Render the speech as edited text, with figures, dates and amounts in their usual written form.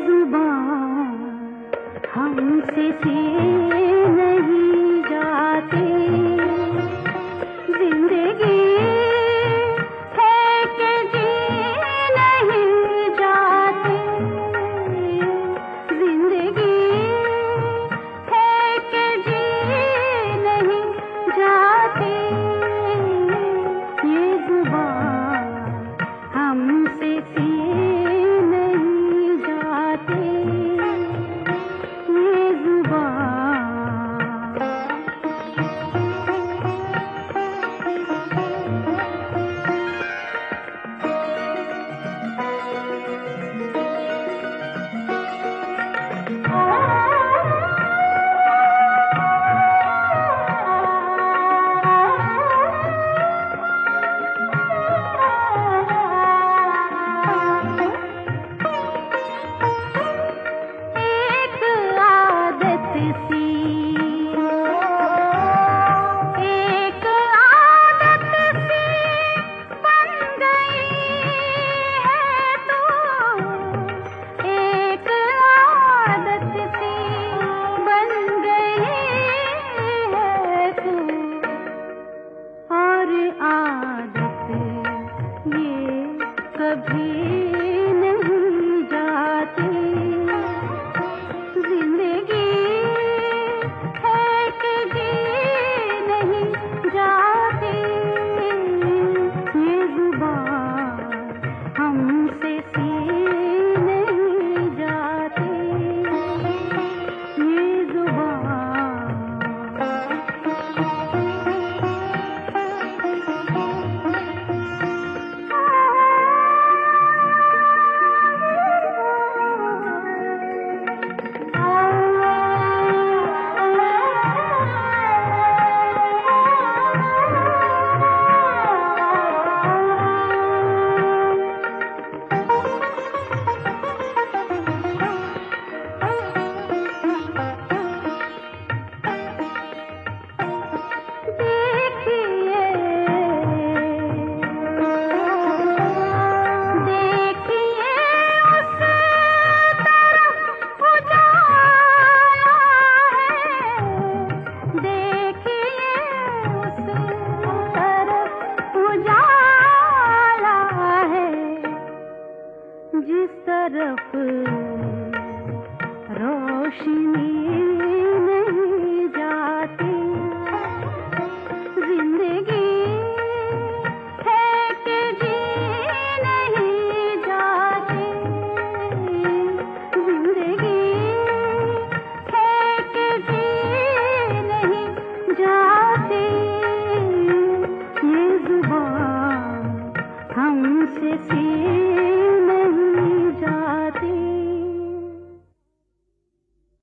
जुबान हमसे नहीं जाते, जिंदगी है कि जी नहीं जाते, जिंदगी है कि जी नहीं जाते, ये जुबान हमसे नहीं जाते, ये जुबान। कभी नहीं जाती, जिंदगी है कि जी नहीं जाती, ये जुबान हमसे नहीं जाती, ये जुबान। जिस तरफ रोशनी नहीं जाती, जिंदगी है कि जी नहीं जाती, जिंदगी है कि जी नहीं जाती, ये जुबान हमसे